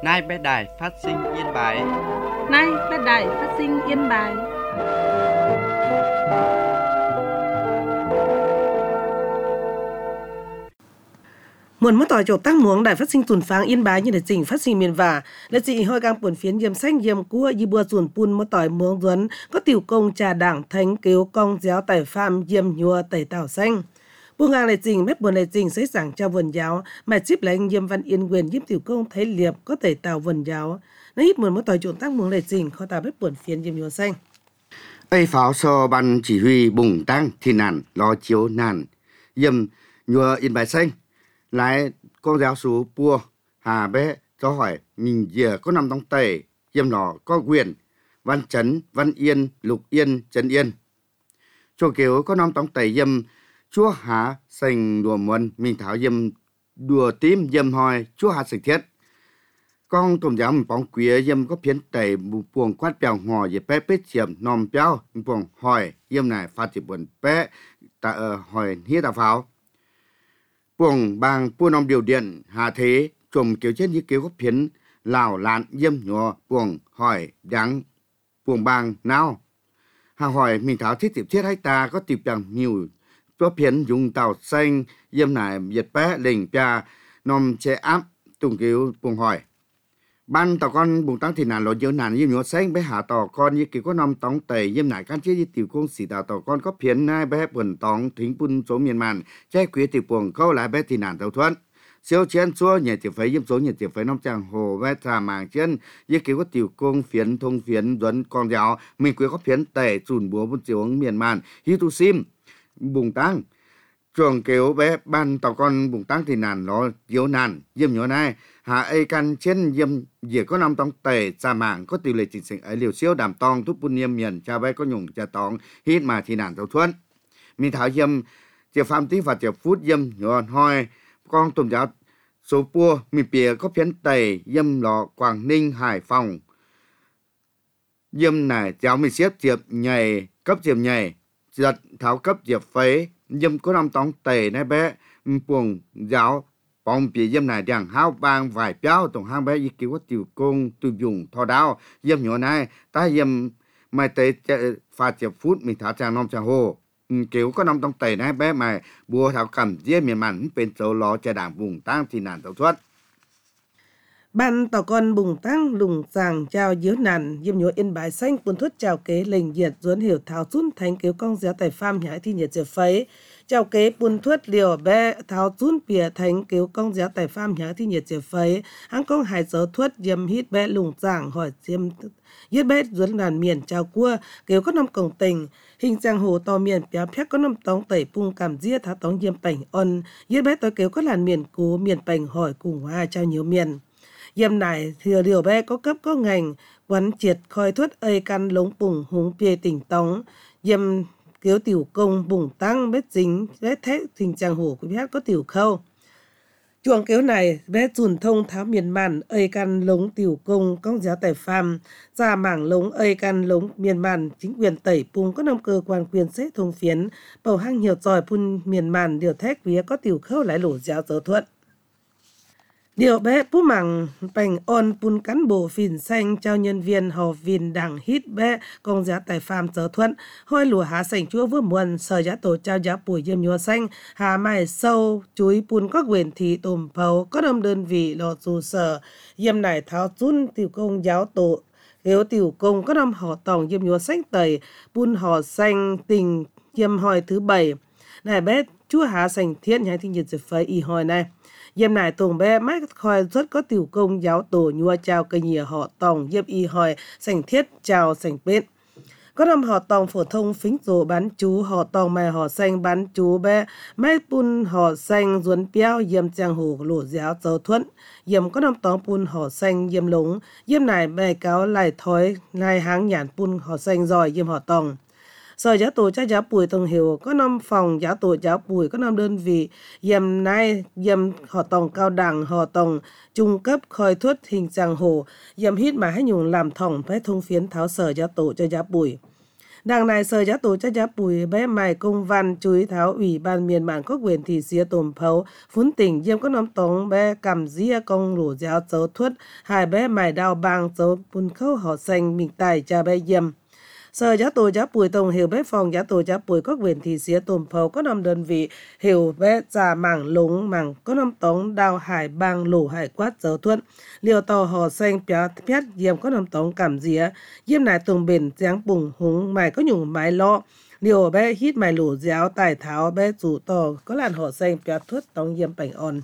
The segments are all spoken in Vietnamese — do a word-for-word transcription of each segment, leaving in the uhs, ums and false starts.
Nay bé đài phát sinh Yên Bái. Nay bé đài phát sinh Yên Bái. Muốn mất tỏi chỗ tăng muống đài phát sinh tuần pháng Yên Bái như là chỉnh phát sinh miền vả là chị hơi càng buồn phiến yếm xanh yếm cua y bùa dùn pun mất tỏi muống duấn có tiểu công trà đảng thánh cứu công giáo tẩy pham yếm nhua tẩy tảo xanh buông ngang lại chỉnh mép buồn lại chỉnh xây sảng cho vườn giáo mà chip lại yếm văn yên quyền yếm tiểu công thấy liệp có tẩy tảo vườn giáo nó hít muốn mất tỏi chỗ tăng muống lại chỉnh khó tả mép buồn phiến yếm nhua xanh ấy pháo so ban chỉ huy bùng tăng thì nản lo chiếu nản yếm nhua Yên Bái xanh lại con giáo số pua hà bé cho hỏi mình giờ có nằm trong tẩy yếm nó có quyền Văn Chấn, Văn Yên, Lục Yên, Trấn Yên. Cho kiểu có nằm trong tẩy yếm chúa há sành đùa muôn mình tháo yếm đùa tím yếm hỏi chúa há sành thiết. Con tùm giáo mình bóng quía yếm có phiến tẩy buồng quát bèo ngò dễ bé bết chiếm nòm béo buồng hỏi yếm này phát chỉ buồn bé ta ở hỏi hiết đào pháo. Buồng bang buôn nông điều điện hà thế trùm kiểu chết như kiểu có phiến lào lạn yếm nhỏ buồng hỏi đáng buồng bang nào hà hỏi mình tháo thiết tiệp thiết hay ta có tiệp bằng nhiều cho phiến dùng tàu xanh yếm này việt bé lình pia nòm chế áp tùng kiểu buồng hỏi ban tàu con buồng tăng thì nản lộ dữ nản yếm nhỏ xanh bé hạ tàu con như kiểu có nòm tóng tẩy yếm này can chế như tiểu công xỉ tàu tàu con có phiến nai bé buồn tóng thính bun số miền màn che quý tiểu buồng câu lại bé thì nản tàu thuận siêu chiến xua nhà tiểu phế yếm số nhà tiểu phế nông trang hồ bé trà màng trên như kiểu có tiểu công phiến thông phiến duấn con giáo mình quý có phiến tẩy chùn búa bún chiếu miền màn hi tu sim buồng tăng trường kiểu bé ban tàu con buồng tăng thì nản nó yếu nản yếm nhỏ này hạ ấy căn trên yếm dễ có năm tông tẩy trà màng có tỷ lệ chính sinh ấy liều siêu đàm tong thúc bún yếm miền cha bé có nhung cha tong hít mà thì nản tàu thuận mình tháo yếm chiều phạm tí và chiều phút yếm nhỏ hoi con tùm giáo số pua mình bìa có phiến tẩy yếm lọ Quảng Ninh Hải Phòng yếm này cháu mình xếp chiệp nhảy cấp chiệp nhảy giật tháo cấp chiệp phế yếm có năm tông tẩy này bé buồng giáo bóng bìa yếm này đằng hao bang vài béo tổng hang bé y cứu có tiểu công tu dùng thò đao yếm nhỏ này ta yếm mai tẩy pha chiệp phút mình tháo trang nông trang hồ kiểu có nằm trong tẩy này bé mà bùa thảo cầm dĩa miền mặn bên số ló cho đảng vùng tăng thì nản tàu thoát ban tàu con bùng tăng lùng sàng chào diếu nàn yếm nhúa Yên Bái xanh cuốn thuất chào kế lình diệt duấn hiểu tháo rút thánh cứu công giáo tài pham nhãi thi nhiệt trở phấy chào kế buôn thuất liều bé tháo rút bìa thánh cứu công giáo tài pham nhãi thi nhiệt trở phấy hãng công hải dấu thuất yếm hít bé lùng sàng hỏi yếm yết bé duấn đàn miền chào cua cứu có năm cổng tình hình giang hồ to miền béo phép có năm tống tẩy pung cảm dia tháo tống yếm bảnh on yết bé tới cứu có làn miền cố miền bảnh hỏi cùng hoa trao nhiều miền yếm này thừa điều bé có cấp có ngành quán triệt khoi thuất ơi căn lống bùng húng bìa tỉnh tống yếm cứu tiểu công bùng tăng bết dính bết thế hình giang hồ của bé có tiểu khâu chuồng kéo này bé chùn thông tháo miền màn ơi căn lống tiểu công công giáo tẩy phàm ra mảng lống ơi căn lống miền màn chính quyền tẩy pung có năm cơ quan quyền xế thông phiến bầu hang nhiều giỏi pun miền màn điều thét vía có tiểu khâu lại lổ giáo dấu thuận điều bé bú mảng bành on pun cán bộ phìn xanh trao nhân viên hò vìn đảng hít bé công giáo tẩy phàm dấu thuận hoi lùa há sành chúa vừa muôn sở giá tổ trao giá bùi yêm nhúa xanh hà mai sâu chuối pun có quyền thị tùm phấu có đông đơn vị lò dù sở yêm này tháo chun tiểu công giáo tổ nếu tiểu công có năm họ tòng yêm nhúa xanh tẩy pun họ xanh tình yêm hoi thứ bảy này bé chúa há sành thiết nhái thi nhiệt dịp phơi y hoi này yếm này tùng bé mát khoi xuất có tiểu công giáo tổ nhua chào cây nhìa họ tòng yếm y hoi sành thiết chào sành bên có năm họ tòng phổ thông phính rổ bán chú họ tòng mày họ xanh bán chú bé mát pun họ xanh duấn béo yếm trang hồ lỗ giáo dấu thuận yếm có năm tòng pun họ xanh yếm lống yếm này bè cáo lại thói ngay háng nhản pun họ xanh giỏi yếm họ tòng sở giáo tổ cha giáo bùi tông hiểu có năm phòng giáo tổ giáo bùi có năm đơn vị yếm nay yếm họ tòng cao đẳng họ tòng trung cấp khoi thuất hình giang hồ yếm hít mà hay nhung làm thòng phải thông phiến tháo sở giáo tổ cha giáo bùi Đảng này sở giá tổ chắc giá bùi bé mài công văn chú ý tháo ủy ban miền bản có quyền thị xía tồm phấu phún tỉnh diêm có nóm tống bé cầm dĩa công rủ giáo dấu thuất hai bé mài đào bang dấu bùn khâu họ xanh mình tài cha bé diêm. Sở giá tổ giá bùi tổng hiểu bé phòng giá tổ giá bùi có quyền thị xía tồm phấu có nóm đơn vị hiểu bé già mảng lúng mảng có nóm tống đào hải bang lũ hải quát dấu thuất liều tàu họ xanh pιά pét diêm có nóm tống cầm dĩa diêm này tùng bền giáng bùng húng mài có nhung mái lọ liều bé hít mài lũ giáo tài tháo bé rủ tò có làn họ xanh pιά thuất tống diêm bảnh on.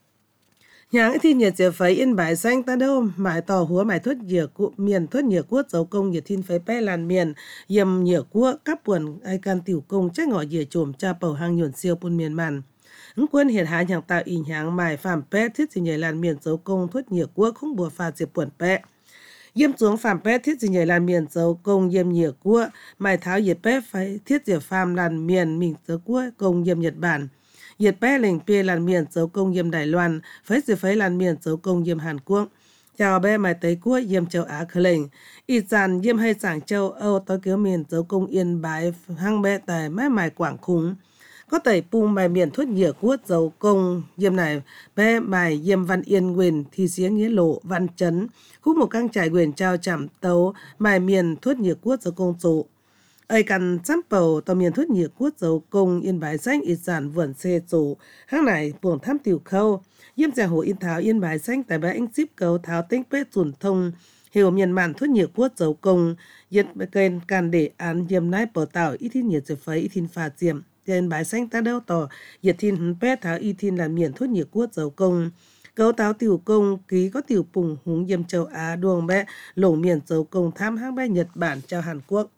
Nháng thì nhiệt chế phấy yên bái xanh ta đâu mãi tỏ húa mãi thuất nhựa cụ miền thuất nhựa quốc dấu công nhiệt thiên phấy bé làn miền yếm nhựa quốc các buồn ai can tiểu công trách ngọ nhựa trồm cha bầu hang nhuận siêu bùn miền màn. Ứng quân hiện hạ nhàng tạo ý nháng mài phạm bé thiết gì nhảy làn miền dấu công thuất nhựa quốc không bùa phà diệp buồn bé. Yếm xuống phạm bé thiết gì nhảy làn miền dấu công yếm nhựa quốc mài tháo nhiệt bé phấy thiết diệp phàm làn miền mình dấu quốc công yếm Nhật Bản. Nhiệt bé lệnh bia làn miền dấu công yếm Đài Loan, phấy gì phấy làn miền dấu công yếm Hàn Quốc. Chào bé mày tới quốc yếm châu Á khởi lệnh. Ít dàn yếm hay sảng châu Âu tới kéo miền dấu công Yên Bái hăng bé tài mái mài Quảng Khúng. Có tẩy pung mài miền thuất nhựa quốc dấu công yếm này bé mài yếm Văn Yên Quyền thì xía nghĩa lộ Văn Chấn. Khúc một căng trải quyền trao chạm tấu mài miền thuất nhựa quốc dấu công trụ. Ây cần chăm bầu tàu miền thuất nhựa quốc dấu công Yên Bái xanh ít dàn vườn xe chủ hang này buồng tham tiểu khâu yếm già hồ Yên Tháo Yên Bái xanh tại bãi anh ship cấu tháo tinh bế chuẩn thông hiểu miền màn thuất nhựa quốc dấu công yết kênh can để án yếm nái bầu tạo ít thiên nhiệt giới phấy ít thiên phà diệm Yên Bái xanh ta đâu tỏ yết thiên hấn bế tháo ít thiên là miền thuất nhựa quốc dấu công cấu táo tiểu công ký có tiểu bùng húng yếm châu Á đuông bé lồng miền dấu công tham hang bé Nhật Bản cho Hàn Quốc.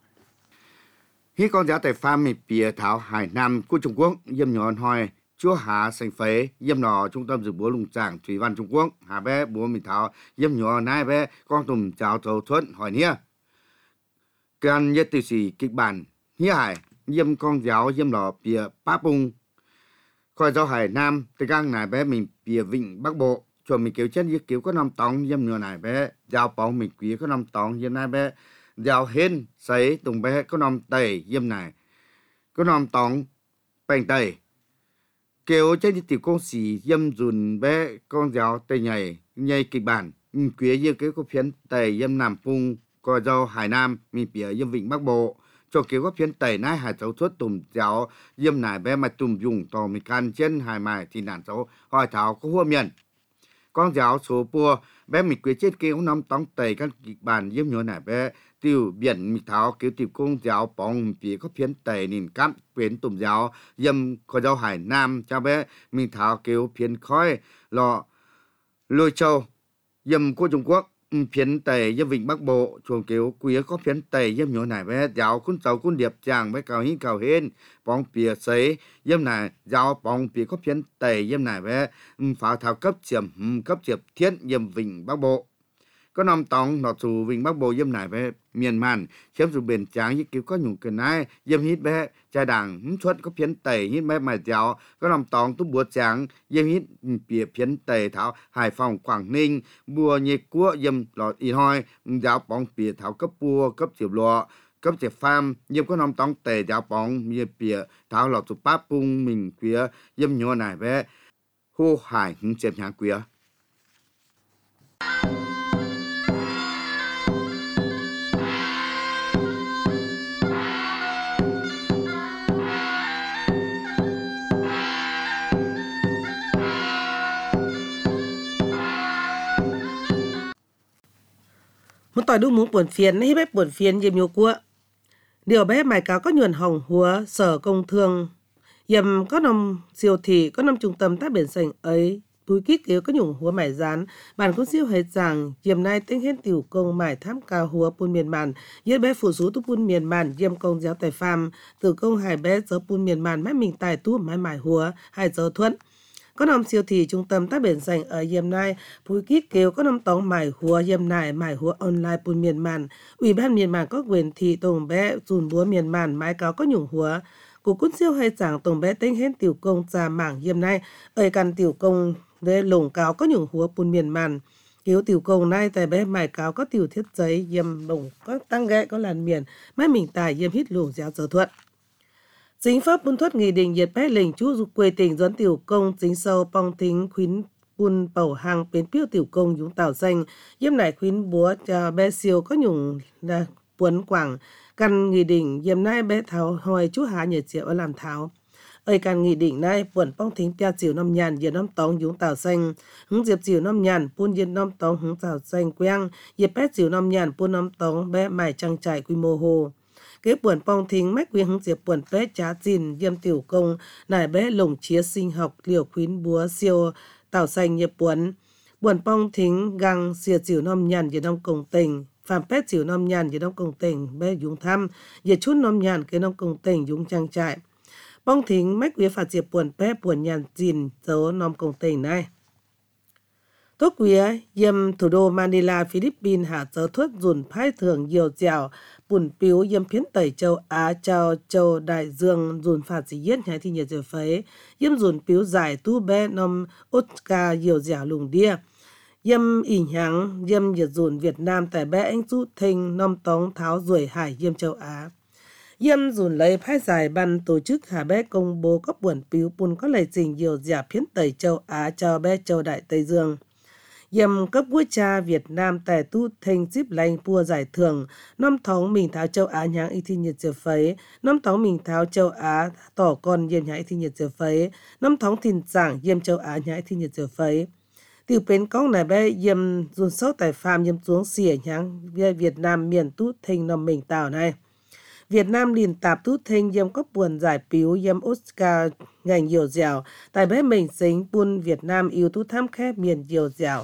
Khi con giáo tại farm mì bìa thảo Hải Nam của Trung Quốc yếm nhọn hoi chúa hạ sành phế yếm nọ trung tâm dự búa lùng tràng thủy văn Trung Quốc hà bé búa mì thảo yếm nhọn nai bé con tùm chào thầu thuận hỏi nia can nhất tiêu sĩ kịch bản hía hải yếm con giáo yếm nọ bìa bá bung coi giáo Hải Nam từ gang này bé mình bìa vịnh Bắc Bộ cho mình kéo chân yếm kéo có năm tóng yếm nhọn này bé giáo bóng mình quý có năm tóng yếm nai bé giáo hên sấy tùng bé có nòm tẩy yếm này có nòm tóng bành tẩy kêu trên tiểu công sĩ yếm dùn bé con giáo tẩy nhảy nhảy kịch bản quý yếm kế có phiến tẩy yếm Nam Phung coi giáo Hải Nam mình bìa yếm Vịnh Bắc Bộ cho kế có phiến tẩy nái hải cháu thuất tùm giáo yếm này bé mà tùm dùng tò mình can trên hải mài thì nản cháu hỏi thảo có hua miền con giáo số pua bé mình quý chết kêu nòm tóng tẩy các kịch bản yếm nhỏ này bé tiêu biển mì tháo kiểu tiểu công giáo bóng phía có phiến tẩy nhìn cắm phiến tùm giáo yếm có giáo Hải Nam cho bé mì tháo kiểu phiến khói lọ lôi châu yếm của Trung Quốc phiến tẩy yếm Vịnh Bắc Bộ chuồng kiểu quý có phiến tẩy yếm nhỏ này bé giáo cún cháu cún điệp chàng bé cao hín cao hên bóng phía sấy yếm này giáo bóng phía có phiến tẩy yếm này bé phá tháo cấp chiếm cấp chiếm thiết yếm Vịnh Bắc Bộ có nằm tòng nọ chủ Vịnh Bắc Bộ yếm này bé miền màn chiếm dù bền tráng như kiểu có nhung cái này yếm hít bé trai đảng xuất có phiến tẩy hít bé mài giáo có nằm tòng tu bùa tráng yếm hít bìa phiến tẩy tháo Hải Phòng Quảng Ninh bùa nhiệt cua yếm lọt y hoi giáo bóng bìa tháo cấp bùa cấp chiều lọ cấp chiều pham yếm có nằm tòng tẩy giáo bóng bìa bìa tháo lọt chủ báp bung mình quía yếm nhỏ này bé hô hải hứng chém nháng quía. Một tỏi đu muốn buồn phiền hay bếp buồn phiền yếm nhiều cua điều bé mài cáo có nhuần hồng húa sở công thương yếm có nằm siêu thị có nằm trung tâm tác biển sành ấy túi kít kéo có nhung húa mải rán bản cũng siêu hết rằng yếm nay tính hết tiểu công mải tham cao húa pun miền màn yếm bé phụ sú tu pun miền màn yếm công giáo tài phàm từ công hải bé giờ pun miền màn mãi mình tài tu mãi mải húa hai giờ thuận có nằm siêu thị trung tâm tác biển sành ở yếm nay túi kít kéo có nằm tống mải húa yếm này mải húa online pun miền màn ủy ban miền màn có quyền thị tổng bé dùn búa miền màn mái cáo có nhung húa của cún siêu hay giảng tổng bé tính hết tiểu công ra mảng yếm nay ở căn tiểu công để lồng cáo có nhung húa pun miền màn Kiểu tiểu công này tại bé mài cáo có tiểu thiết giấy yếm bổng có tăng ghẹ có làn miền mai mình tài yếm hít lủng giáo giờ thuận. Chính pháp bún thuất nghị định nhiệt bé lệnh chú dục quê tỉnh doãn tiểu công chính sâu bong thính khuyến bún bầu hàng bến piêu tiểu công dũng tảo xanh yếm nải khuyến búa cho bé siêu có nhung là buồn quảng căn nghị định yếm nai bé tháo hỏi chú hạ nhiệt triệu ở làm tháo. Ơi căn nghị định này buồn bong thính pia chiều năm nhàn yếm năm tóng dũng tảo xanh hứng diệp chiều năm nhàn bún yếm năm tóng hứng tảo xanh quang yếm bé chiều năm nhàn bún năm tóng bé mải trang trải quy mô hồ. Kế buồn bong thính mách quy hứng diệp buồn bé trá chín yếm tiểu công nải bé lồng chia sinh học liều khuyến búa siêu tảo xanh nhiệt buồn buồn bong thính găng xìa chiều năm nhàn yếm năm công tình phạm pét chiều năm nhàn yếm năm công tình bé dũng thăm yếm chút năm nhàn kế năm công tình dũng trang trại bong thính mách quý phạt diệp buồn bé buồn nhàn dìn dấu nom công tình này. Tốt quý yếm thủ đô Manila, Philippines hạ dấu thuất dùn phái thường nhiều dẻo bùn piếu yếm phiến tẩy châu Á châu châu Đại Dương dùn phạt dì yết nhái thi nhiệt dẻo phấy yếm dùn piếu giải tu bé nom Oscar nhiều dẻo lùng đia yếm ỉ nháng yếm nhiệt dùn Việt Nam tại bé anh du thinh nom tống tháo ruồi hải yếm châu Á. Yếm dùn lấy phái giải ban tổ chức hà bé công bố các buồn piếu bùn có lời trình nhiều dẻo phiến tẩy châu Á châu bé châu Đại Tây Dương. Yếm cấp quốc cha Việt Nam tại tu thinh díp lành pua giải thưởng năm thống mình tháo châu Á nháng y thi nhiệt dẻo phấy năm thống mình tháo châu Á tỏ con yếm nháng y thi nhiệt dẻo phấy năm thống thìn giảng yếm châu Á nháng y thi nhiệt dẻo phấy. Tiểu bến công này bé yếm dùn sâu tại phàm yếm xuống xỉa nháng Việt Nam miền tu thinh năm mình tảo này. Việt Nam liền tạp tu thinh yếm cấp buồn giải piếu yếm Oscar ngành nhiều dẻo tại bé mình xính bun Việt Nam yêu tu tham khép miền nhiều dẻo.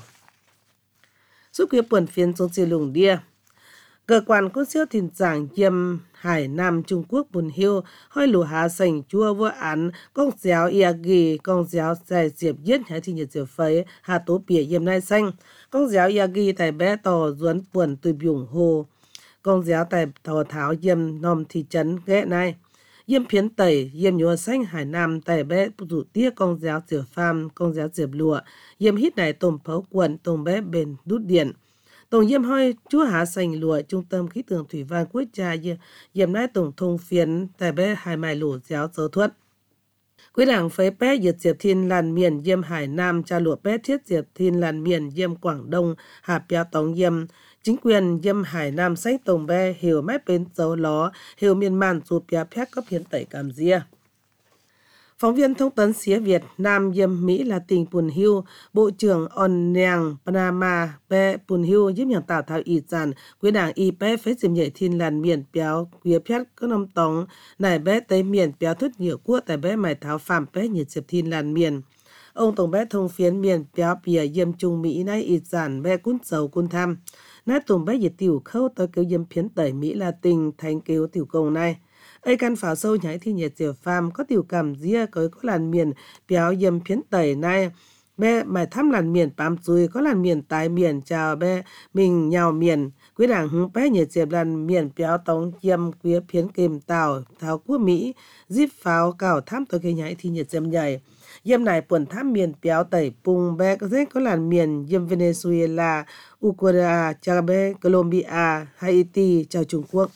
Giúp kia buồn phiên xuống chiều lùng đia. Cơ quan quân siêu thìn giảng yếm Hải Nam Trung Quốc bùn hiu hoi lù hạ sành chua vô án công giáo ia ghi công giáo giải diệp yết nhái thi nhiệt diệp phấy hạ tố bìa yếm nai xanh công giáo ia ghi tại bé tò duấn buồn tùy biủng hồ công giáo tại thò tháo yếm nom thị trấn ghé này yếm phiến tẩy yếm nhúa xanh Hải Nam tại bé rủ tía công giáo diệp pham công giáo diệp lụa yếm hít này tôm phấu quần tôm bé bền đút điện tổng yếm hoi chúa hạ sành lụa trung tâm khí tượng thủy văn quốc gia yếm nai tổng thông phiến tại bé hai mài lụa giáo dấu thuận quý đảng phế bé diệt diệp thiên làn miền yếm Hải Nam cha lụa bé thiết diệp thiên làn miền yếm Quảng Đông hạ bia tống yếm chính quyền yếm Hải Nam sách tổng bé hiểu mép bên dấu ló hiểu miền màn dù bia phép cấp hiến tẩy cảm gia. Phóng viên thông tấn xía Việt Nam yếm Mỹ là tỉnh bùn hiu Bộ trưởng On Nang Panama bé bùn hiu yếm nhàng tạo thảo ý giản quý đảng y bé phế diệm nhảy thiên làn miền béo quý phép có nông tống nải bé tây miền béo thất nhiều quốc tại bé mải tháo phạm bé nhiệt diệp thiên làn miền. Ông tổng bé thông phiến miền béo bìa yếm Trung Mỹ nay ý giản bé cún dầu cún tham. Nát tổng bé nhiệt tiểu khâu tới kêu yếm phiến tẩy Mỹ là tình thành kêu tiểu công này. Ây căn pháo sâu nhảy thi nhiệt diệp pham có tiểu cảm dĩa có có làn miền béo yếm phiến tẩy này. Bé mải thăm làn miền bám chui có làn miền tái miền chào bé mình nhào miền. Quý đảng hứng bé nhiệt diệp làn miền béo tống yếm quý phiến kìm tàu tháo quốc Mỹ díp pháo cào thăm tới cây nhảy thi nhiệt diệp nhảy. Yếm này buồn thăm miền béo tẩy bùng bé có có làn miền yếm Venezuela, Ukraine, chào bé Colombia, Haiti, chào Trung Quốc.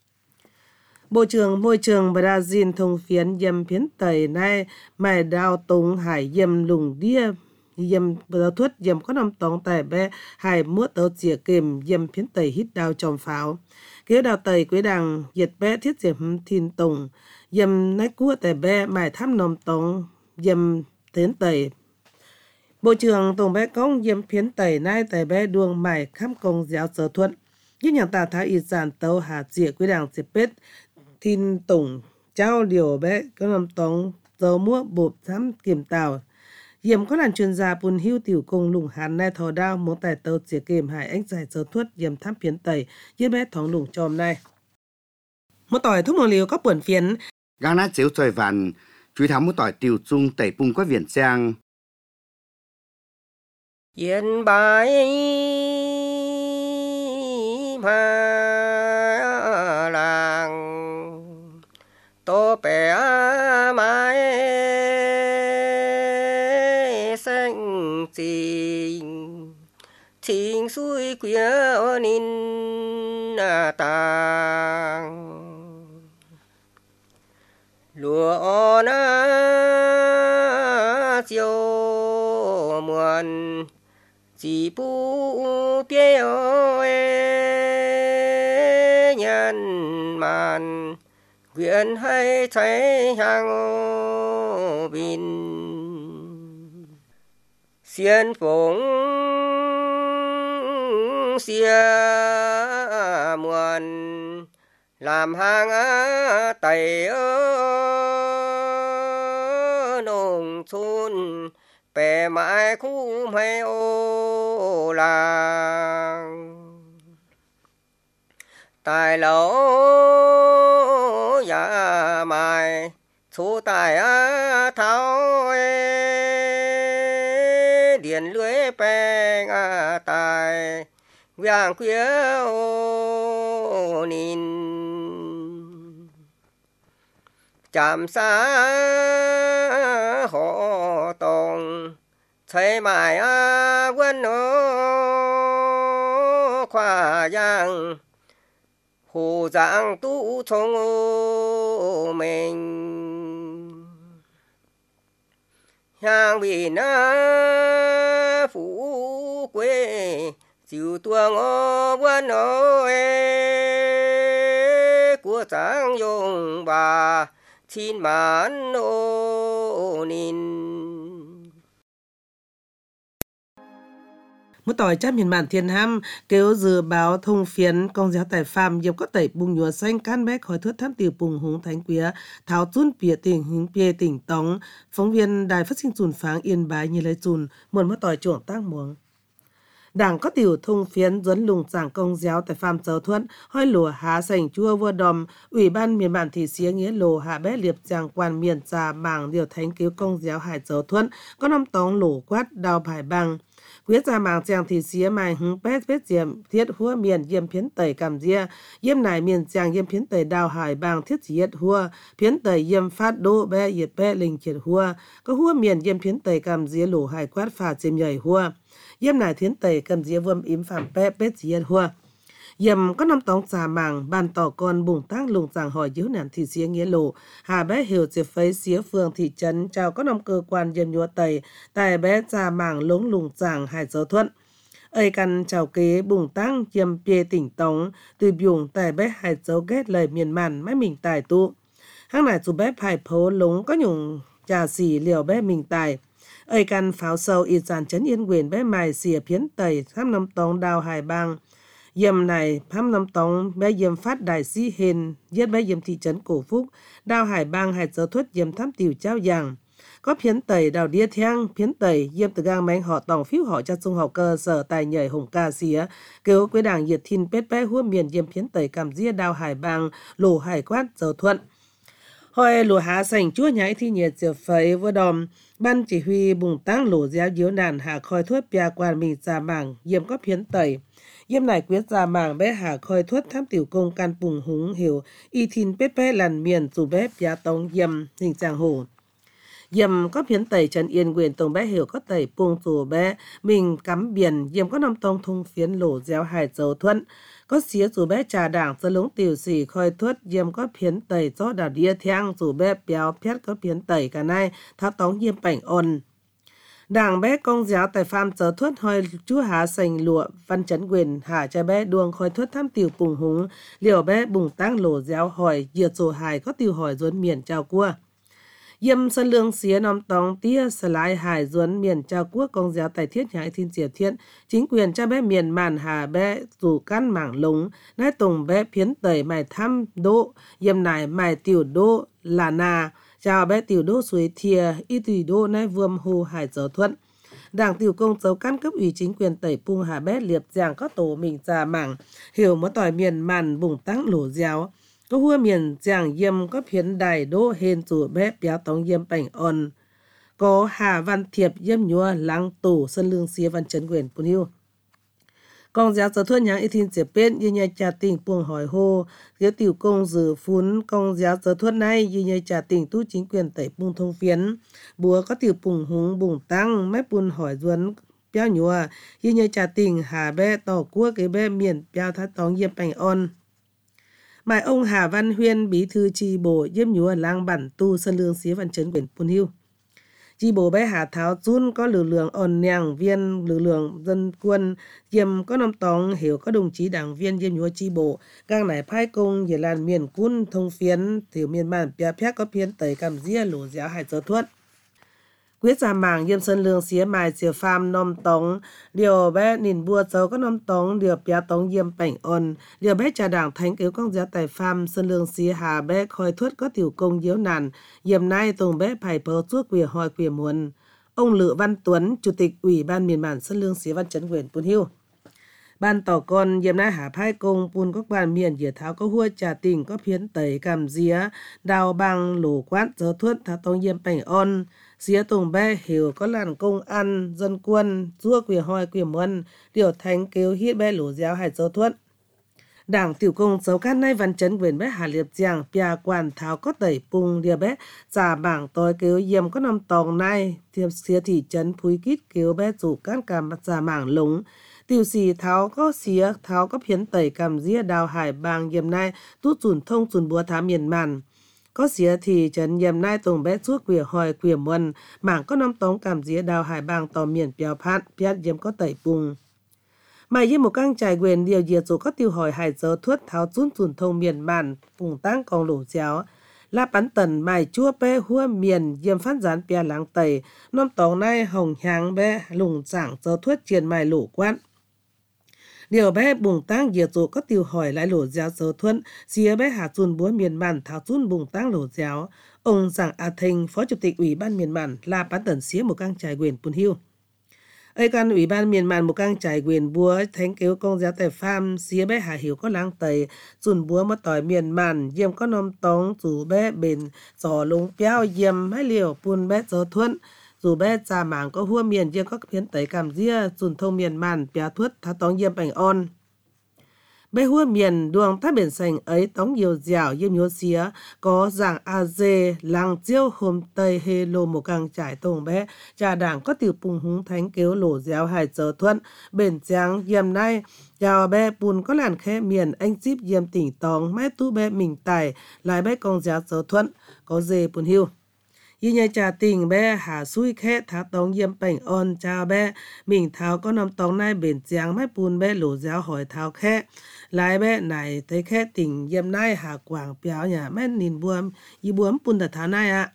Bộ trưởng Môi trường Brazil thông phiến yếm phiến tẩy này mài đào tống hải yếm lùng đia yếm bờ thuất yếm có năm tống tẩy bé hải muốt tàu chìa kềm yếm phiến tẩy hít đào tròn pháo. Kế đào tẩy quý đảng diệt bé thiết diệp thiên tổng yếm nách cua tẩy bé mài thăm nòng tống yếm tiến tẩy. Bộ trưởng tổng bé công yếm phiến tẩy nay tẩy bé đuông mài khám công giáo sở thuận. Những nhà tà thái ý giản tàu hạ dịa quý đảng diệp bết thiên tổng trao điều bé có nằm tống dấu mua bột thám kiểm tàu. Yếm có làn chuyên gia bùn hưu tiểu công lùng hàn nay thò đao muốn tài tàu dịa kềm hải anh giải sở thuất yếm thám phiến tẩy yếm bé thóng lùng tròm này. Một tỏi thuốc màu liều có buồn phiến. Gang nát chiếu trời vàn chú thám một tỏi tiểu trung tẩy bung có viền sang. Yên bái mà làng tô bẻ mái xanh trình chỉ khuya nín tàng lúa na chiều muộn chỉ bu bia ơi nhân màn nguyện hay thấy hàng bình xiên phụng xia muộn làm hàng tây ở nông thôn bè mãi khu hay ô làng tài lỗ nhà mài số tài tháo điện lưới bè tài vàng khuya ô nín chạm xa họ tòng thấy mãi quân nó khoa giang hồ giang tu trong mình hàng biển phú quê chịu tuồng ô quân ơi của sáng dùng bà xin mãn ô nín Một tỏi chăm hiền bản thiên ham kêu dự báo thông phiến công giáo tài phạm dịp có tẩy bùng nhúa xanh can bé khói thước thám tiểu bùng húng thánh quía tháo chun bìa tỉnh hứng bìa tỉnh tống phóng viên đài phát sinh chùn pháng Yên Bái như lấy chùn muộn mất tỏi chuộng tác muống đảng có tiểu thông phiến dẫn lùng giảng công giáo tại phạm châu thuận hoi lùa há sành chua vua đòm ủy ban miền bản thị xía nghĩa lồ hạ bé liệp giang quan miền trà bảng điều thánh cứu công giáo hải châu thuận có năm tống lổ quát đào bài bằng quyết ra màng chàng thị xía mài hứng pét pét diệm thiết hua miền yêm phiến tẩy cảm dia yêm nải miền chàng yêm phiến tẩy đào hải bàng thiết diệt hua phiến tẩy yêm phát đô bé yết bé linh triệt hua có hua miền yêm phiến tẩy cảm dia lổ hải quát phà chêm nhảy hua yêm nải thiến tẩy cầm dia vâm ím phạm pét pét diệt hua yêm có năm tống trà màng bàn tỏ con bùng tăng lùng giảng hỏi dấu nản thị xía nghĩa lộ hà bé hiểu chỉ phấy xía phường thị trấn chào có năm cơ quan yêm nhúa tẩy tại bé trà màng lống lùng giảng hải châu thuận ấy căn chào kế bùng tăng yêm bê tỉnh tống từ biùng tại bé hải châu ghét lời miền màn mấy mình tài tụ hang này chủ bé phải phố lống có nhung trà xỉ liều bé mình tài ấy căn pháo sâu y giàn trấn yên quyền bé mài xỉa phiến tẩy thăm năm tống đào hải bang yêm này thăm năm tống bé yêm phát đại sĩ hên giết bé yêm thị trấn cổ phúc đào hải bang hải châu thuất yêm thăm tiểu trao giang có phiến tẩy đào đĩa thang phiến tẩy yêm từ gang bánh họ tòng phiếu họ cho trung học cơ sở tài nhảy hùng ca xía kêu quế đảng nhiệt thiên pết bé hua miền yêm phiến tẩy cảm gia đào hải bang lổ hải quát châu thuận hồi lùa há sành chúa nhảy thi nhiệt diệp phấy vô đòm ban chỉ huy bùng tăng lổ giáo diếu đàn hạ khoi thuất bia quan mình già mảng yêm có phiến tẩy yêm này quyết già mảng bé hạ khoi thuất tham tiểu công can bùng húng hiểu y thìn pết bé làn miền dù bé bia tông yêm hình giang hồ yêm có phiến tẩy trần yên quyền tổng bé hiểu có tẩy bùng dù bé mình cắm biển yêm có năm tông thung phiến lổ giáo hải châu thuận có xía dù bé trà đảng sơ lống tiểu xỉ khoi thuất yêm có phiến tẩy cho đào đĩa thang dù bé béo phét có phiến tẩy cả nay tháo tống yêm bảnh ôn đảng bé công giáo tại phạm châu thuất hoi chúa há sành lụa văn chấn quyền hạ cha bé đuông khoi thuất tham tiểu bùng húng liều bé bùng tăng lổ giáo hỏi diệt sổ hài có tiêu hỏi duốn miền trao cua yêm sân lương xía năm tống tia sờ lại hải duốn miền trao quốc công giáo tại thiết nhãi thiên diệt thiết chính quyền cha bé miền màn hà bé dù căn mảng lúng nái tùng bé phiến tẩy mài thăm đô yêm nải mài tiểu đô là nà chào bé tiểu đô suối thìa y tùy đô nái vương hồ hải châu thuận đảng tiểu công dấu căn cấp ủy chính quyền tẩy pung hà bé liệp giang có tổ mình già mảng hiểu một tỏi miền màn bùng tăng lổ giáo có hua miền giang yêm có phiến đài đô hên dù bé béo tống yêm bảnh ôn có hà văn thiệp yêm nhua lăng tủ sân lương xía văn chấn quyền pun hiu công giáo giáo thuận nhang y thiên diệp bên như nhai trà tỉnh buông hỏi hô phía tiểu công dự phún công giáo giáo thuận này như nhai trà tỉnh tu chính quyền tẩy bung thông phiến búa có tiểu bùng húng bùng tăng mép buôn hỏi duấn béo nhúa như như trà tình hà bé tỏ cua cái bé miền béo thái tóng yếm bành on. Mài ông Hà Văn Huyên bí thư chi bộ yếm nhúa lang bản tu sân lương xía văn chấn quyển Pun Hiu. Chi bộ bé Hà Tháo Chun có lực lượng ổn nhàng viên lực lượng dân quân yếm có năm tóng hiểu có đồng chí đảng viên yếm nhúa chi bộ gang nải phai công về làn miền quân thông phiến thiểu miền bản bia phép có phiến tẩy cầm dĩa lũ giáo hải dơ thuất. Quyết giả mảng yếm sân lương xía mài xìa pham nôm tống, điều bé nìn bua dấu có nôm tống, điều bia tống yếm bảnh ôn, điều bé trà đảng thánh cứu công giáo tài pham, sân lương xía hà bé khôi thuất có tiểu công diếu nàn, yếm nay tùng bé phải bớ chuốc quìa hoi quìa muôn. Ông Lự Văn Tuấn, Chủ tịch Ủy ban miền bản sân lương xía văn chấn huyện Pun Hiu. Ban tỏ con yếm nay hà phai công pun các bàn miền dĩa tháo có hua trà tình có phiến tẩy cầm dĩa, đào bằng lũ quát dấu thuất tháo tống yếm bảnh ôn. Xía tùng bé hiểu có làn công ăn, dân quân, rua quỷ hoi quỷ muôn, điều thánh kêu hít bé lũ giáo hải dấu thuận. Đảng tiểu công dấu cát nay văn chấn quyền bé hà liệp giang, bia quản tháo có tẩy pung điều bé, giả bảng tối kêu yếm có năm tòng nay, thiệp xía thị trấn phúi kít kêu bé rủ cát càm giả mảng lúng. Tiểu xì tháo có xía, tháo có phiến tẩy cầm dĩa đào hải bàng yếm nay, tút dùn thông dùn búa thá miền màn. Có xía thì trấn yếm nay tùng bé chuốc quìa hòi quìa muôn, mảng có năm tống cảm dĩa đào hải bàng tò miền bèo phát, piát yếm có tẩy bùng. Mày yếm một căng trải quyền điều diệt số có tiêu hỏi hải dơ thuất tháo chún chùn thông miền bản, bùng tăng còn lũ giáo. La bắn tần mày chua bé hua miền yếm phát gián bè láng tẩy, năm tống nay hồng hàng bé lùng giảng dơ thuất triền mày lũ quát. Điều bé bùng tăng diệt số có tiêu hỏi lại lỗ giáo dấu thuận, xía bé hạ chun búa miền bản tháo chun bùng tăng lỗ giáo. Ông Giảng A Thinh, Phó Chủ tịch Ủy ban miền bản là bán tần xía một căng trải quyền Pun Hiu. Ây căn Ủy ban miền bản một căng trải quyền búa thánh cứu công giáo tài pham, xía bé hạ hiểu có láng tẩy, chun búa mất tỏi miền bản, yếm có nôm tống, dù bé bền, giò lúng béo yếm hai liều pun bé dấu thuận. Dù bé trà mảng có hua miền yếm có phiến tẩy cảm dĩa, dùn thông miền màn, bia thuất, thá tóng yếm bảnh on. Bé hua miền đường thác biển sành ấy tóng nhiều dẻo yếm nhô xía, có giảng a dê, làng chiêu hôm tây hê lô một càng trải tông bé, trà đảng có tiểu bùng húng thánh kéo lỗ dẻo hải dở thuận, bền tráng yếm nay, chào bé bùn có làn khe miền anh díp yếm tỉnh tóng, mái tu bé mình tài, lại bé công giáo dở thuận, có dê Pun Hiu. Như nhai trà tình bé hà xui khẽ thá tóng yếm bảnh on chào bé, mình tháo có nằm tóng nay bền tráng mái bùn bé lỗ giáo hỏi tháo khẽ. Lại bé này thấy khẽ tình yếm nay hà quảng béo nhà mét nhìn buồm, y buồm bùn thật tháo nay ạ.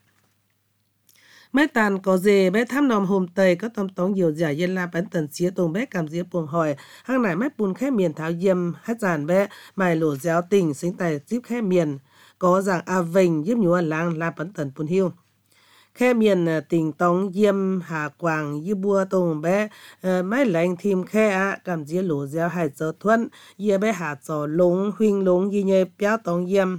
Mét tàn có dê bé thăm nòm hôm tây có tóm tóng nhiều giả yên la bắn tần xía tùng bé cảm dĩa buồng hỏi, hang này mét bùn khẽ miền tháo yếm hát giàn bé, mài lỗ giáo tình sinh tài díp khẽ miền, có dạng a vinh yếm nhúa làng la bắn tần Pun Hiu. Khe miền tình tóng yếm hà quảng y bua tông bé máy lạnh thêm khe á cảm dĩa lỗ giáo hải dơ thuận y bé hà gió lúng huynh lúng y nhê béo tóng yếm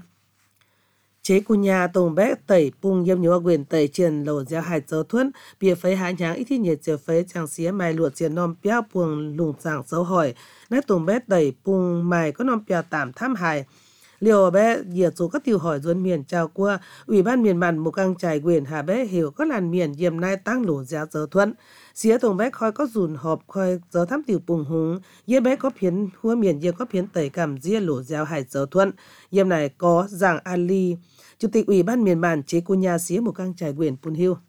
chế của nhà tông bé tẩy bung yếm nhúa quyền tẩy triền lỗ giáo hải dơ thuận bìa phấy há nháng ít thi nhiệt chiều phấy chẳng xía mài luộc triền nôm béo buồng lùng giảng dấu hỏi nét tông bé tẩy bung mài có nôm béo tạm tham hài. Liều bé diệt số các tiêu hỏi duân miền trao qua Ủy ban miền bản một căng trải quyền hà bé hiểu có làn miền yếm nay tăng lỗ giá dơ thuận. Xía tông bé khoi có dùn họp khoi dơ thăm tiểu bùng húng. Yếm bé có phiến hua miền yếm có phiến tẩy cảm dĩa lỗ giáo hải dơ thuận. Yếm này có Giảng Ali, Chủ tịch Ủy ban miền bản chế cô nhà xía một căng trải quyền Pun Hiu.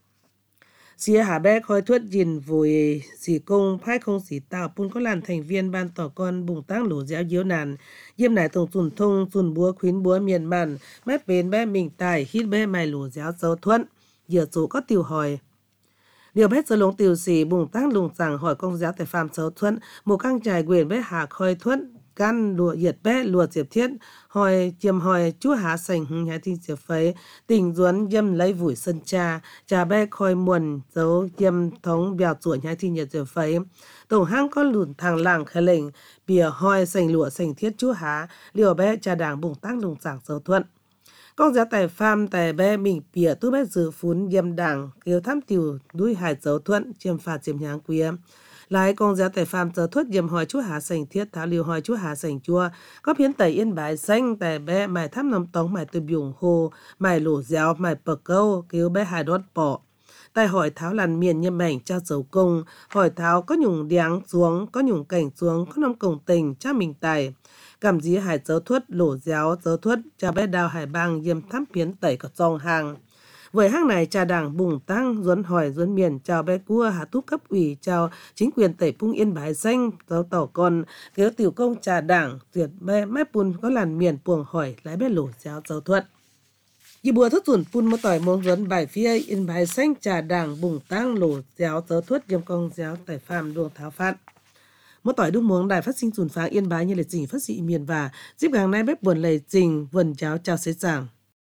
Xía hà bé khoi thuất dìn vùi xỉ công phái không xỉ tạo pun có làn thành viên ban tỏ con bùng tăng lỗ giáo diếu nàn. Yếm nải tổng dùn thông dùn búa khuyến búa miền màn, mét bến bé mình tài hít bé mài lỗ giáo dấu thuận. Dừa số có tiểu hỏi. Điều bé sơ lông tiểu xỉ bùng tăng lùng giảng hỏi công giáo tại phàm dấu thuận, một căng trải quyền bé hà khoi thuận. Căn lùa yết bé lùa diệp thiết, hỏi chiêm hỏi chúa há sành hưng nhái tin diệp phấy, tình duấn yếm lấy vùi sân cha, cha bé khoi muồn, dấu yếm thống bèo chuột nhái tin nhiệt diệp phấy. Tổng hang có lùn thằng làng khởi lệnh, bìa hỏi sành lụa sành thiết chúa há, liều bé cha đảng bùng tăng lùng giảng dấu thuận. Công giáo tài pham tài bé mình bìa tu bé dự phún yếm đảng, kêu thăm tiểu đuôi hải dấu thuận, chiêm phạt chiêm nháng quý. Lại công giáo tài phàm giờ thuất yếm hỏi chúa há sành thiết tháo liều hỏi chúa há sành chua có phiến tẩy yên bái xanh tài bé mài thăm nằm tống mài từ biủng hồ mài lỗ giáo mài bờ câu kêu bé hải đốt bỏ tại hỏi tháo làn miền nhâm mảnh cho dấu công, hỏi tháo có nhung điáng xuống, có nhung cảnh xuống, có năm cổng tình cha mình tài. Cảm dí hải dấu thuất, lỗ giáo dấu thuất, cha bé đào hải bang yêm thăm phiến tẩy có dòng hàng. Với hang này cha đảng bùng tăng, duấn hỏi duấn miền, chào bé cua, hạ túc cấp ủy, chào chính quyền tẩy Pung Yên Bái Xanh, tàu tàu con, kéo tiểu công cha đảng, duyệt bé mép pun có làn miền puồng hỏi, lái bé lỗ giáo dấu thuất. Dì bùa thức tuần pun một tỏi mong duấn bài phía Yên Bái Xanh, cha đảng bùng tăng, lỗ giáo dấu thuất, yêm công giáo tẩy phàm đuông tháo phát. Một tỏi đúng muống đài phát sinh dùn phá Yên Bái như lệ trình phát dị miền và dịp gàng nay bếp buồn lệ trình vần cháo chào xế giảng.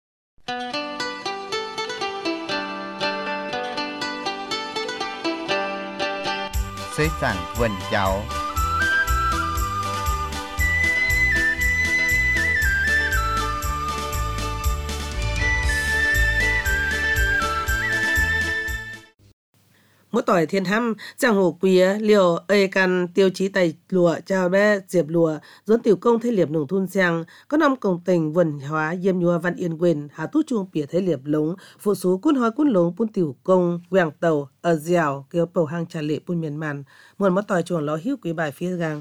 Xế giảng vần cháu. Mỗi tỏi thiên hăm, giang hồ quía, liều, ê căn, tiêu chí tài lùa, chào bé, diệp lùa, dốn tiểu công thế liệp nông thôn giang, có năm công tình, vần hóa, diêm nhua văn yên quyền, hà tú chuông bìa thế liệp lống, phụ số cún hói cún lống, pun tiểu công, quảng tàu, ở dẻo, kêu bầu hang trà lệ pun miền màn, muôn mỗi tỏi chuồng ló hiếu quý bài phía gang.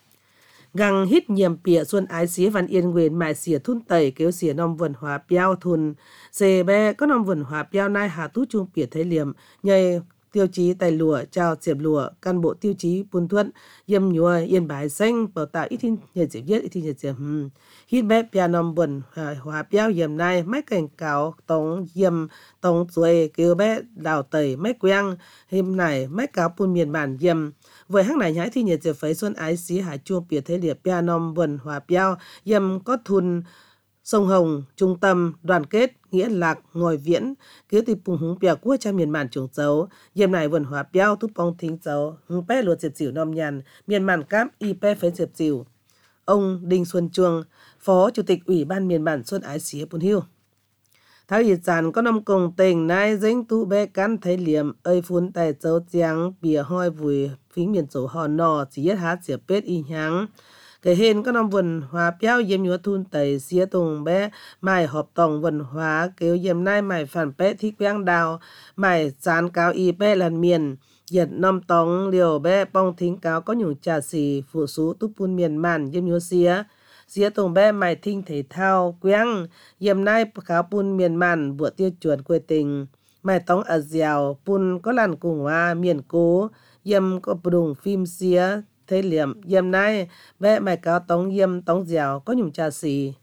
Găng hít nhiệm bịa xuân ái xía văn yên quyền mài xỉa thun tẩy kêu xỉa nòm vần hóa piao thun, xê bé có nòm vần hóa piao nai hà tú chuông bìa thế liệm, nhây tiêu chí tài lụa, chào diệp lụa, căn bộ tiêu chí buôn thuận, yêm nhua, Yên Bái Xanh, bảo tạo ít thiên nhật diệp viết, ít thiên nhật diệp hừm. Hít bếp bia nòm bẩn, hóa piao yêm nai, mấy cảnh cáo, tống yêm, tống chuối, kêu bé đào tẩy, mấy quang, hiêm này, mấy cáo buôn miền bản yêm. Với hắc này nhái thiên nhật diệp phấy xuân ái xí hải chuông bìa thế liệp bia nòm bẩn, hóa piao, yêm có thun, sông Hồng, trung tâm, đoàn kết, nghĩa lạc, ngồi viễn, cứ tìm bùng húng bèo của cha miền màn trùng dấu, dìm này vần hóa béo túp bóng thính dấu, hùng bé luật diệp dịu nòm nhàn, miền màn cáp y bé phế diệp dịu. Ông Đinh Xuân Chuông, Phó Chủ tịch Ủy ban miền bản Xuân Ái Xía Bùn Hiêu. Tháo y dàn có năm công tình nai dính tú bé cắn thấy liềm, ơi phun tài dấu giang, bìa hoi vùi, phính miền dấu hò nò, chỉ yết hát diệp bết y nháng. Cái hên có năm vần hóa piao yếm nhúa thun tẩy xía tùng bé mài họp tòng vần hóa kêu yếm nai mài phản bé thi quang đào mài chán cáo y bé lần miền yết năm tòng liều bé bong thính cáo có nhung trà xì phụ sú túp pun miền màn yếm nhúa xía xía tùng bé mài thinh thể thao quang yếm nai cáo pun miền màn bữa tiêu chuẩn quê tình mài tòng ở dẻo pun có làn cùng hoa miền cố yếm có bùng phim xía thế liệm yếm nai bé mày cáo tống yếm tống dẻo có nhung trà xì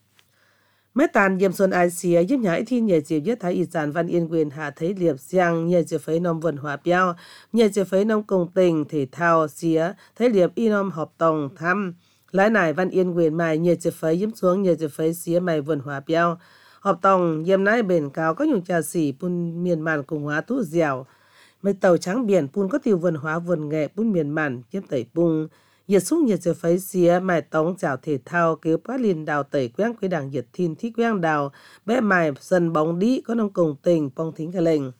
mấy tàn yếm xuân ai xìa yếm nhái thiên nhảy diệp yết thái y sản văn yên quyền hạ thấy liệp giang nhảy diệp phấy nông vần hóa piao nhảy diệp phấy nông công tình thể thao xía thấy liệp y nông họp tòng thăm lái nải văn yên quyền mày nhảy diệp phấy yếm xuống nhảy diệp phấy xía mày vần hóa piao họp tòng yếm nai bền cáo có nhung trà xì pun miền màn cùng hóa tú dẻo mấy tàu trắng biển pun có tiêu vần hóa vần nghệ pun miền màn yếm tẩy pung nhiệt xúc nhiệt giờ phấy xía mài tống chảo thể thao kêu bát liền đào tẩy quang quý đảng nhiệt thiên thi quang đào bé mài sân bóng đi có nông cùng tình bong thính khởi lệnh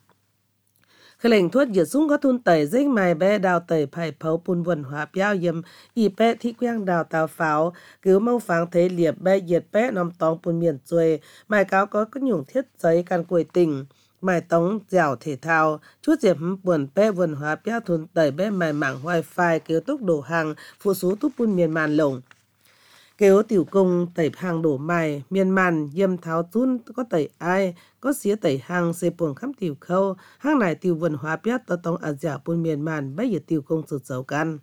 khởi lệnh thuốc nhiệt xúc có thun tẩy dích mài bé đào tẩy phải phấu pun vần hóa piao yếm y bé thi quang đào tàu pháo cứu mâu pháng thế liệp bé nhiệt bé nông tống pun miền xuôi mài cáo có có nhung thiết giấy can quầy tình mài tống dẻo thể thao chút diệp buồn bé vườn hóa piao thun tẩy bé mài mảng wifi kêu tốc đổ hàng phụ số túp pun miền màn lồng kêu tiểu công tẩy hàng đổ mài miền màn yêm tháo tún có tẩy ai có xía tẩy hàng xê buồn khám tiểu khâu hàng này tiểu vườn hóa piao tơ tống ở dẻo pun miền màn bé nhiệt tiểu công sụt dấu căn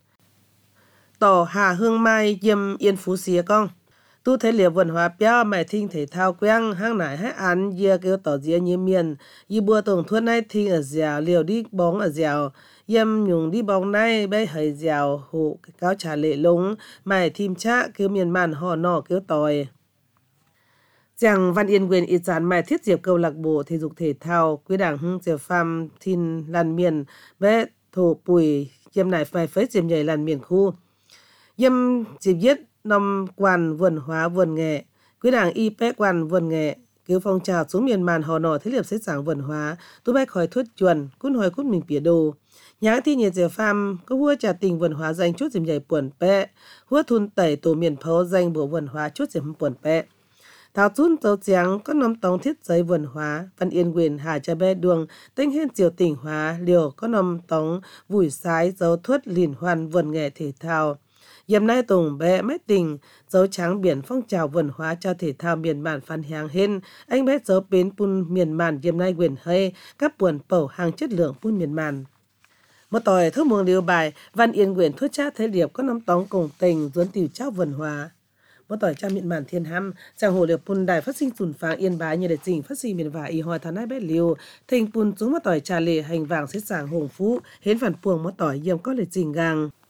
tỏ hà hương mai yêm yên phú xía con tu thế liệp vần hóa piao mày thinh thể thao quang hang nải hay ăn dìa kêu tỏ dìa như miền y bùa tổng thuận này thinh ở dẻo liều đi bóng ở dẻo yêm nhung đi bóng này bé hầy dẻo hộ cáo trả lệ lúng mày thìm chá kêu miền màn hò nọ kêu tòi Giang Văn Yên quyền ít dán mày thiết diệp câu lạc bộ thể dục thể thao quý đảng hưng diệp pham thìn làn miền bé thổ bùi yêm nải phải phết diệp nhảy làn miền khu yêm diệp viết nông quan vườn hóa vườn nghệ quý đảng y pé quan vườn nghệ cứu phong trào xuống miền màn hò nọ thế liệp xếp giảng vườn hóa tu bay khỏi thuyết chuẩn cún hồi cút mình bỉa đồ nhã thi nhiệt diệp pham có hua trà tình vườn hóa danh chút diệp nhảy buồn pé hua thun tẩy tổ miền phó danh bộ vườn hóa chút diệp buồn pé thảo chun dấu trắng có nằm tống thiết giấy vườn hóa văn yên quyền hà cha bé đường tinh hiên triều tỉnh hóa liều có nằm tống vùi sái dấu thuất lìn hoàn vườn nghề thể thao Dầm nay tùng bé mấy tình, dấu trắng biển phong trào văn hóa cho thể thao miền màn phan hàng hên, anh bé dấu bến pun miền màn dầm nay quyền hơi, các buồn bầu hàng chất lượng pun miền màn. Một tỏi thức muồng liều bài, văn yên quyền thuốc cha thế liệp có năm tóng cùng tình duốn tiểu trao văn hóa. Một tỏi cha miền màn thiên hăm, sang hồ liệp pun đài phát sinh sùn pháng yên bái như để chỉnh phát sinh miền vả y hòa thán ai bé liều, thành pun chúng một tỏi trà lệ hành vàng xếp sàng hồng phú, hến phản puồng một tỏi yếm có lệ chỉnh gang.